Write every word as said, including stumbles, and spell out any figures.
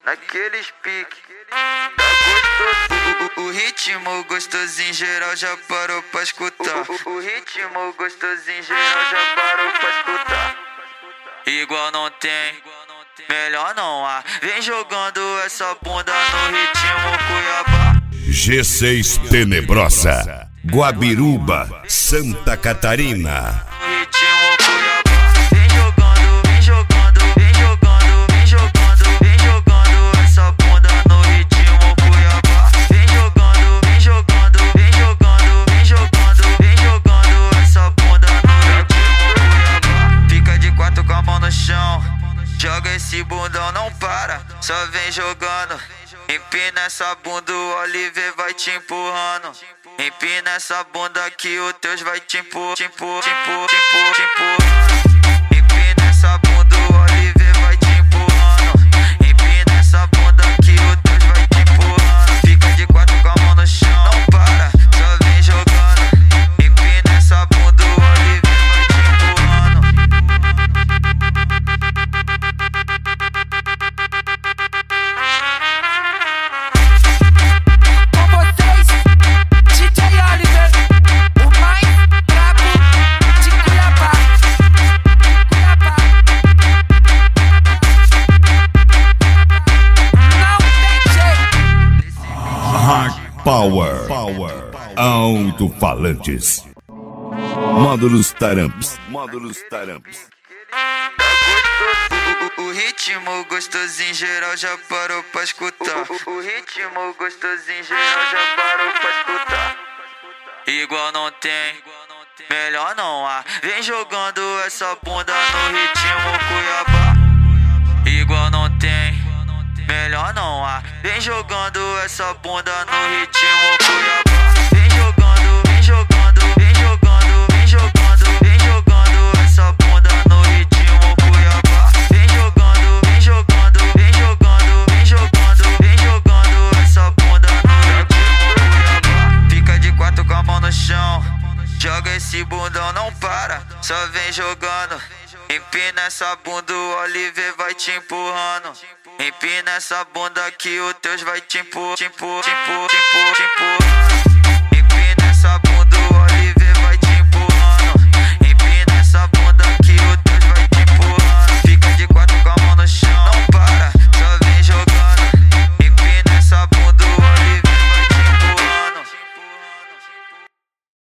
naqueles piques. Tá gostoso. O, o, o ritmo gostosinho geral já parou pra escutar. O, o, o ritmo gostosinho geral já parou pra escutar. Igual não tem, melhor não há. Vem jogando essa bunda no ritmo Cuiabá. G seis Tenebrosa, Guabiruba, Santa Catarina. Vem jogando, vem jogando, vem jogando, vem jogando, vem jogando essa bunda no ritmo Cuiabá. Vem jogando, vem jogando, vem jogando, vem jogando, vem jogando essa bunda no ritmo Cuiabá. Fica de quatro com a mão no chão, joga esse bundão, não para, só vem jogando. Empina essa bunda, o Oliver vai te empurrando. Empina essa bunda que o Teus vai te empurrar, te empurrar, te empurrar, te empurrar, te empurrar. Empina essa bunda, o Oliver vai te empurrando. Empina essa bunda que o Teus vai te empurrando. Fica de quatro com a mão no chão, não para, só vem jogando. Empina essa bunda, o Oliver vai te empurrando. Power, Power, Alto-falantes, módulos Taramps, módulos Taramps. O, o, o ritmo gostosinho geral já parou pra escutar. O, o, o ritmo gostosinho geral já parou pra escutar. Igual não tem, melhor não há. Vem jogando essa bunda no ritmo Cuiabá. Igual não tem, melhor não há. Vem jogando essa bunda no ritmo Cuiabá. Vem jogando, vem jogando, vem jogando, vem jogando, vem jogando essa bunda no ritmo Cuiabá. Vem jogando, vem jogando, vem jogando, vem jogando, vem jogando essa bunda no ritmo Cuiabá. Fica de quatro com a mão no chão, joga esse bundão, não para, só vem jogando. Empina essa bunda, o Oliver vai te empurrando. Empina essa bunda que o Teus vai te empurrar, te empurrar, te empurrar, te empurrar, te empurrar.